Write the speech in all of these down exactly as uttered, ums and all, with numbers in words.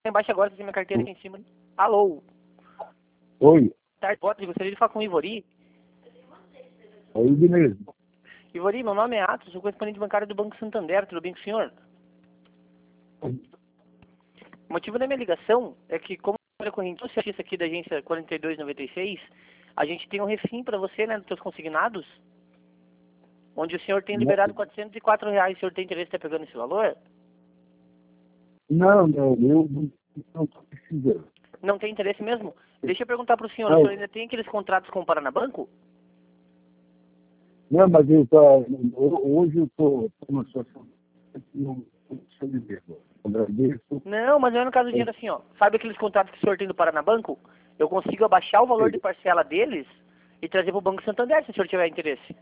embaixo agora, tem minha carteira aqui em cima. Alô? Oi, Tarde, Potter, gostaria de falar com o Ivori. é ele mesmo. Ivori, meu nome é Atos, sou correspondente bancário do Banco Santander, tudo bem com o senhor? O motivo da minha ligação é que, como é corrente assistência aqui da agência quarenta e dois noventa e seis, a gente tem um refim para você, né, dos seus consignados, onde o senhor tem liberado quatrocentos e quatro reais. O senhor tem interesse em estar pegando esse valor? Não, não, eu não estou precisando. Não tem interesse mesmo? Deixa eu perguntar para o senhor, Não. o senhor ainda tem aqueles contratos com o Paranabanco? Não, mas eu tá, hoje eu estou numa situação que não estou vivendo. Agradeço. Não, mas não é no caso do dinheiro assim, ó. Sabe aqueles contratos que o senhor tem do Paranabanco? Eu consigo abaixar o valor de parcela deles e trazer para o Banco Santander, se o senhor tiver interesse.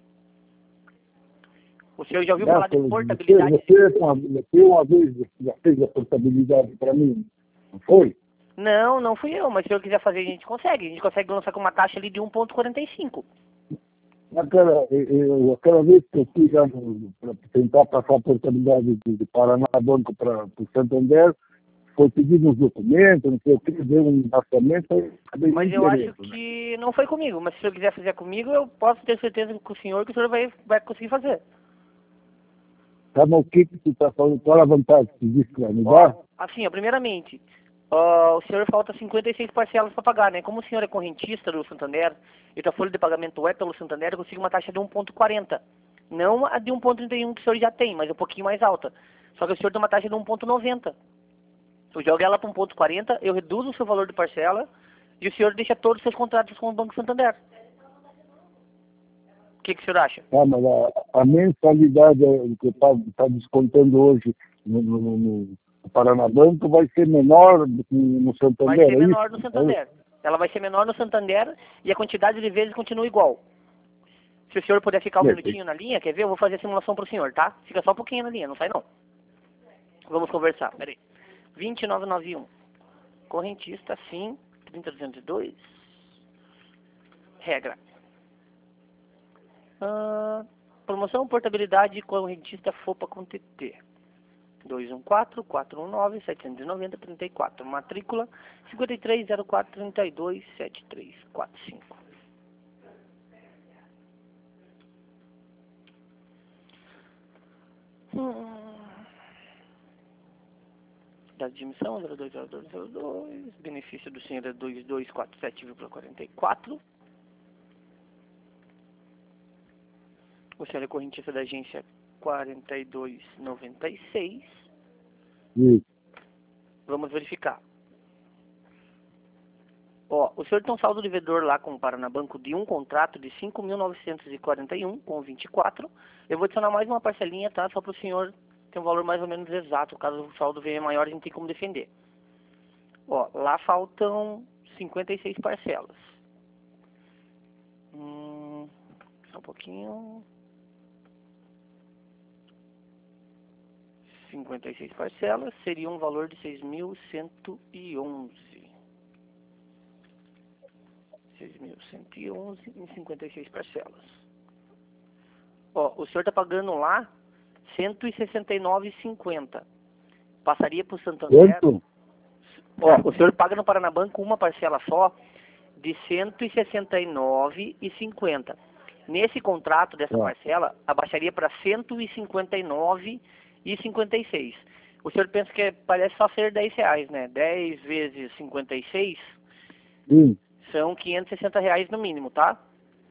O senhor já ouviu falar de portabilidade? Você, você, você uma vez já fez a portabilidade para mim, não foi? Não, não fui eu, mas se o senhor quiser fazer, a gente consegue. A gente consegue lançar com uma taxa ali de um vírgula quarenta e cinco. Aquela, eu, aquela vez que eu fui já para tentar passar a portabilidade de, de Paraná Banco para o Santander, foi pedido uns documentos, não sei o que, deu um embaçamento, aí acabei Mas nem eu acho querendo, né? que não foi comigo. Mas se o senhor quiser fazer comigo, eu posso ter certeza com o senhor que o senhor vai, vai conseguir fazer. Tá, mas o que que tu está falando? Qual a vantagem que diz que vai me Ó, dar? assim, ó, primeiramente, ó, o senhor falta cinquenta e seis parcelas para pagar, né? Como o senhor é correntista do Santander e a folha de pagamento é pelo Santander, eu consigo uma taxa de um vírgula quarenta. Não a de um vírgula trinta e um que o senhor já tem, mas um pouquinho mais alta. Só que o senhor tem uma taxa de um vírgula noventa. Eu jogo ela para um vírgula quarenta, eu reduzo o seu valor de parcela e o senhor deixa todos os seus contratos com o Banco Santander. O que, que o senhor acha? Ah, mas a, a mensalidade que está tá descontando hoje no, no, no, no Paraná Banco vai ser menor do que no Santander, Vai ser é menor isso? no Santander. Ela vai ser menor no Santander e a quantidade de vezes continua igual. Se o senhor puder ficar um É, minutinho na linha, quer ver? Eu vou fazer a simulação pro senhor, tá? Fica só um pouquinho na linha, não sai não. Vamos conversar, peraí. vinte e nove noventa e um. Correntista, sim. trinta duzentos e dois. Regra. Ah, promoção portabilidade correntista FOPA com T T. dois um quatro, quatro um nove, sete nove zero, três quatro. Matrícula cinco três zero quatro, três dois, sete três quatro cinco. Hum. Data de emissão zero dois zero dois zero dois. Benefício do senhor é dois dois quatro sete vírgula quarenta e quatro. O senhor é correntista da agência quarenta e dois noventa e seis. isso. Vamos verificar. Ó, o senhor tem um saldo devedor lá com o Paranabanco de um contrato de cinco mil novecentos e quarenta e um com vinte e quatro. Eu vou adicionar mais uma parcelinha, tá? Só para o senhor ter um valor mais ou menos exato. Caso o saldo venha maior, a gente tem como defender. Ó, lá faltam cinquenta e seis parcelas. Hum, só um pouquinho. cinquenta e seis parcelas seria um valor de seis mil cento e onze. seis mil cento e onze em cinquenta e seis parcelas. Ó, o senhor está pagando lá cento e sessenta e nove reais e cinquenta centavos. Passaria para o Santander. Quanto? Ó, o senhor paga no Paranabanco uma parcela só de cento e sessenta e nove reais e cinquenta centavos. Nesse contrato dessa Ah. parcela, abaixaria para cento e cinquenta e nove reais e cinquenta e seis centavos. O senhor pensa que parece só ser dez reais, né? dez vezes cinquenta e seis Sim, são quinhentos e sessenta reais no mínimo, tá?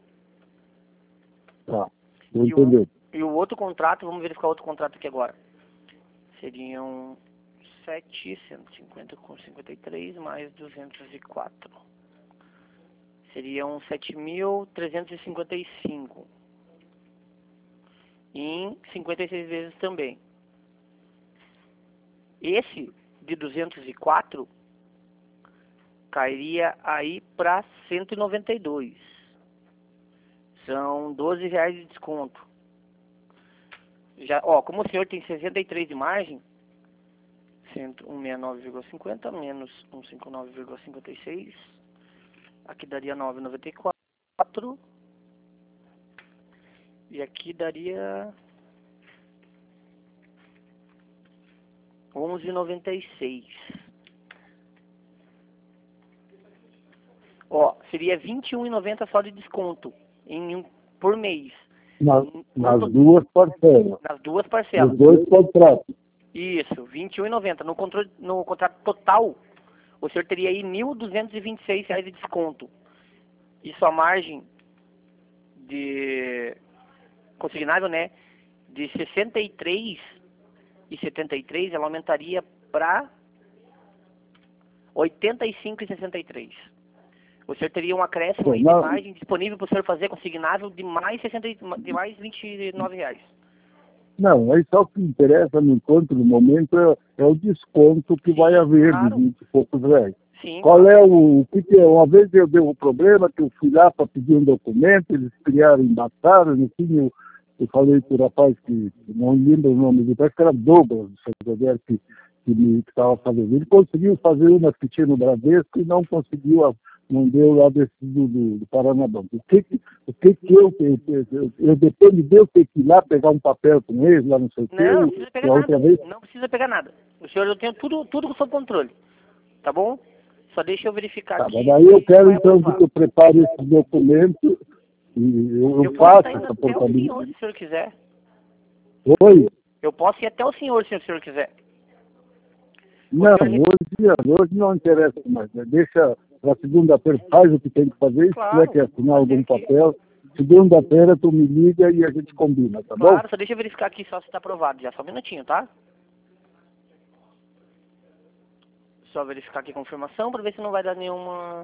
tá. Vou E o, entender. e o outro contrato, vamos verificar outro contrato aqui agora. Seriam setecentos e cinquenta com cinquenta e três mais duzentos e quatro. Seriam sete mil trezentos e cinquenta e cinco. Em cinquenta e seis vezes também. Esse de duzentos e quatro cairia aí para cento e noventa e dois. São doze reais de desconto. Já, ó, como o senhor tem sessenta e três de margem, cento e sessenta e nove vírgula cinquenta menos cento e cinquenta e nove vírgula cinquenta e seis, aqui daria nove vírgula noventa e quatro e aqui daria onze vírgula noventa e seis. Ó, seria vinte e um reais e noventa centavos só de desconto em um, por mês. Nas, No nas to- duas parcelas. nas duas Nos parcelas. dois contratos. Isso, vinte e um reais e noventa centavos. No, controle- no contrato total, o senhor teria aí mil duzentos e vinte e seis reais de desconto. E sua margem de consignável, né, de sessenta e três reais e setenta e três centavos, ela aumentaria para oitenta e cinco reais e sessenta e três centavos. O senhor teria um acréscimo aí de Não. margem disponível para o senhor fazer consignável de mais, sessenta, e- de mais vinte e nove reais. Não, aí só o que interessa no encontro, no momento, é, é o desconto que Sim, vai haver claro. de vinte e poucos reais. Sim, Qual claro. é o, o que, que é? Uma vez eu dei um problema que eu fui lá para pedir um documento, eles criaram, embataram, no fim eu, eu falei para o rapaz que não lembro o nome dele, parece que era Douglas, do Santander, que que me estava fazendo. Ele conseguiu fazer uma que tinha no Bradesco e não conseguiu, a- não deu lá desse do, do, do Paranabanco. O que que, o que, que eu, eu, eu, eu, eu depende de eu ter que ir lá pegar um papel com eles, lá não sei o Não, não quê, precisa e pegar a outra nada. vez. Não precisa pegar nada. O senhor, eu tenho tudo, tudo sob controle. Tá bom? Só deixa eu verificar Tá, aqui. mas daí eu se quero vai então aprovar. que eu prepare esse documento e eu, Eu eu posso faço estar indo essa até o senhor, portaria. se o senhor quiser. Oi? Eu posso ir até o senhor, se o senhor quiser. Não, senhor- hoje, hoje não interessa mais. Né? Deixa para segunda-feira, faz o que tem que fazer, se Claro, tiver que assinar vou algum fazer aqui. papel, segunda-feira tu me liga e a gente combina, tá bom? Claro, só deixa eu verificar aqui só se está aprovado já. Só um minutinho, tá? Só verificar aqui a confirmação para ver se não vai dar nenhuma...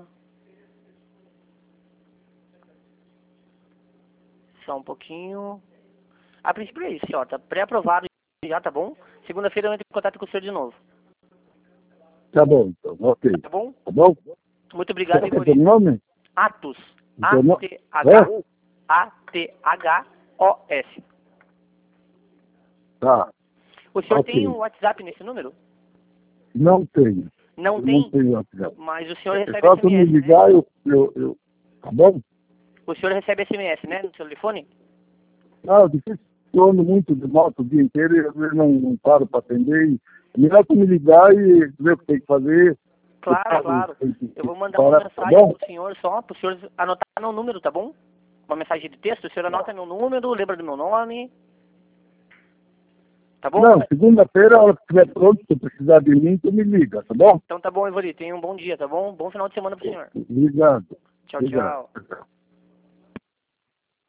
Só um pouquinho. A princípio é isso, ó. Tá pré-aprovado já, tá bom? Segunda-feira eu entro em contato com o senhor de novo. Tá bom, então, ok. Tá bom? Tá bom? Muito obrigado, Qual é o Igor. teu nome? Atos. Teu no- A-T-H. A-T-H-O-S. Tá, O senhor ok. tem um WhatsApp nesse número? Não tenho. Não Eu tem? não tenho WhatsApp. Mas o senhor É recebe só tu me S M S, né? ligar, eu, eu, eu... Tá bom? O senhor recebe S M S, né? No seu telefone? Ah, difícil. Eu ando muito de moto o dia inteiro e às vezes não, não paro para atender. E é melhor tu me ligar e ver o que tem que fazer. Claro, Eu claro. tenho que Eu vou mandar uma parar, tá mensagem bom? pro senhor só, pro senhor anotar meu número, tá bom? Uma mensagem de texto, o senhor anota meu número, lembra do meu nome. Tá bom? Não, segunda-feira, a hora que estiver pronto, se tu precisar de mim, tu me liga, tá bom? Então tá bom, Ivori. Tenha um bom dia, tá bom? Bom final de semana pro senhor. Obrigado. Tchau, Obrigado. tchau.